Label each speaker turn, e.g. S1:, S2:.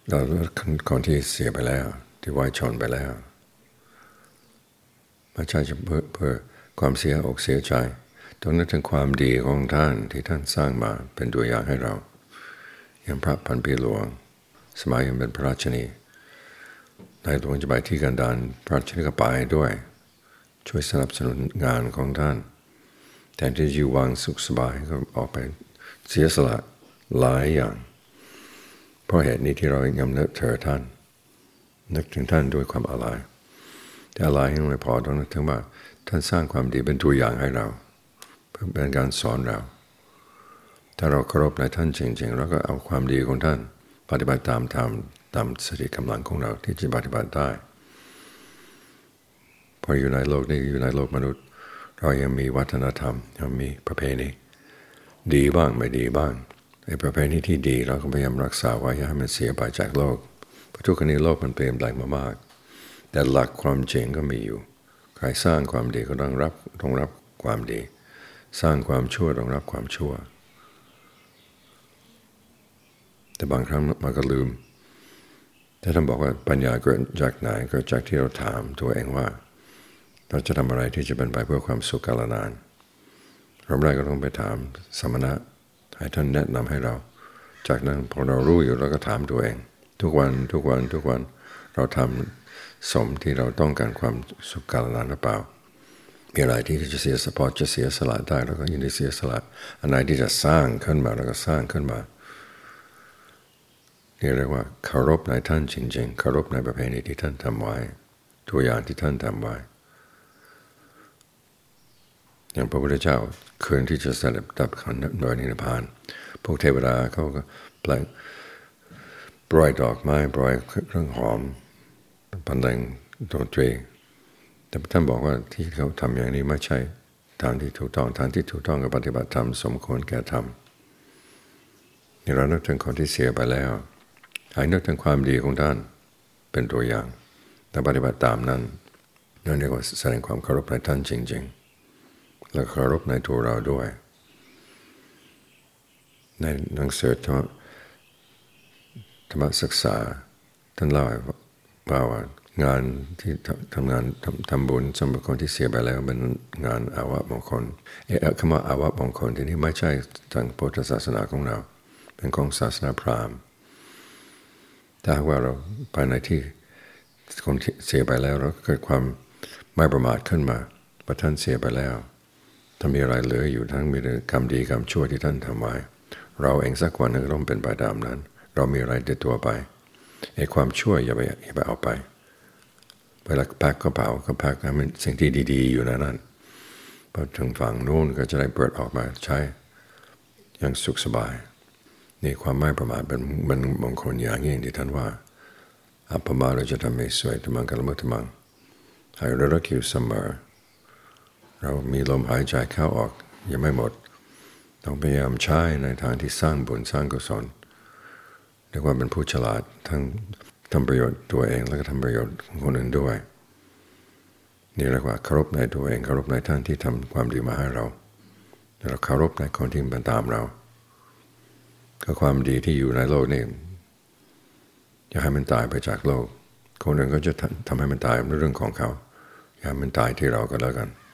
S1: เราคนที่เสียไปแล้วที่วายชนไปแล้วไม่ใช่จะเพื่อความเสียอกเสียใจต้องนึกถึงความดีของท่านที่ท่านสร้างมาเป็นตัวอย่างให้เราอย่างพระพันปีหลวงสมัยยังเป็นพระราชนีในหลวงจะไปที่กันดารพระราชนีก็ไปด้วยช่วยสนับสนุนงานของท่านแทนที่จะวางสุขสบายก็ออกไปเสียสละหลายอย่างเพราะเหตุนี้ที่เรายังนึกถึงท่านนึกถึงท่านด้วยความอาลัยแต่อาลัยยังไม่พอต้องนึกถึงว่าท่านสร้างความดีเป็นตัวอย่างให้เราเพื่อเป็นการสอนเราถ้าเราเคารพในท่านจริงๆเราก็เอาความดีของท่านปฏิบัติตามสติกำลังของเราที่จะปฏิบัติได้พออยู่ในโลกนี้อยู่ในโลกมนุษย์เรายังมีวัฒนธรรมยังมีประเพณีดีบ้างไม่ดีบ้างไอ้ประเพณีที่ดีเราก็พยายามรักษาไว้อย่าให้มันเสียไปจากโลกเพราะทุกวันนี้โลกมันเปลี่ยนแปลงมามากแต่หลักความจริงก็มีอยู่ใครสร้างความดีก็ต้องรับความดีสร้างความชั่วต้องรับความชั่วแต่บางครั้งมันก็ลืมถ้าท่านบอกว่าปัญญาเกิดจากไหนเกิดจากที่เราถามตัวเองว่าเราจะทำอะไรที่จะเป็นไปเพื่อความสุขกาลนานเราแรกก็ต้องไปถามสมณะให้ท่านแนะนำให้เราจากนั้นพอเรารู้อยู่เราก็ถามตัวเองทุกวันเราทำสมที่เราต้องการความสุขกาลนานหรือเปล่ามีอะไรที่จะเสียสละได้เราก็ยินดีเสียสละอันไหนที่จะสร้างขึ้นมาเราก็สร้างขึ้นมานี่เรียกว่าเคารพในท่านจริงๆเคารพในประเพณีที่ท่านทำไว้ตัวอย่างที่ท่านทำไว้อย่างพระพุทธเจ้าคืนที่จะเสด็จดับขันธ์โดยนิพพานพวกเทวดาเขาก็ปล่อยดอกไม้ปล่อยเครื่องหอมบรรเลงดนตรีแต่ท่านบอกว่าที่เขาทำอย่างนี้ไม่ใช่ทางที่ถูกต้องทางที่ถูกต้องกับปฏิบัติธรรมสมควรแก่ธรรมนี่เรานึกถึงคนที่เสียไปแล้วให้นึกถึงความดีของท่านเป็นตัวอย่างแต่ปฏิบัติตามนั้นนั่นเรียกว่าแสดงความเคารพในท่านจริงๆและเคารพในตัวเราด้วยในหนังสือธรรมศึกษาท่านเล่าว่างานที่ทำบุญสำหรับคนที่เสียไปแล้วเป็นงานอาวะมงคลคำว่าอาวะมงคลที่นี่ไม่ใช่ทางพุทธศาสนาของเราเป็นของศาสนาพราหมณ์ถ้าว่าเราไปในที่คนที่เสียไปแล้วเราเกิดความไม่ประมาทขึ้นมาว่าท่านเสียไปแล้วถ้ามีอะไรเหลืออยู่ทั้งมีกรรมดีกรรมชั่วที่ท่านทำไว้เราเองสักวันนึงต้องเป็นไปตามนั้นเรามีอะไรติดตัวไปไอ้ความชั่วอย่าไปเอาไปเวลาแพ็คกระเป๋าก็แพ็คให้มันสิ่งที่ดีๆอยู่ในนั้นพอถึงฝั่งนู้นก็จะได้เปิดออกมาใช้อย่างสุขสบายนี่ความไม่ประมาทเป็นมงคลอย่างยิ่งที่ท่านว่าอัปปมาเราจะทำให้สวยธรรมังกัลมุตตมังให้ระลึกอยู่เสมอเรามีลมหายใจเข้าออกยังไม่หมดต้องพยายามใช้ในทางที่สร้างบุญสร้างกุศลเรียกว่าเป็นผู้ฉลาดทั้งทำประโยชน์ตัวเองแล้วก็ทำประโยชน์ของคนอื่นด้วยนี่เรียกว่าเคารพในตัวเองเคารพในท่านที่ทำความดีมาให้เราแล้วเราเคารพในคนที่เป็นตามเราก็ความดีที่อยู่ในโลกนี่อย่าให้มันตายไปจากโลกคนอื่นก็จะทำให้มันตายเป็นเรื่องของเขาอย่าให้มันตายที่เราก็แล้วกัน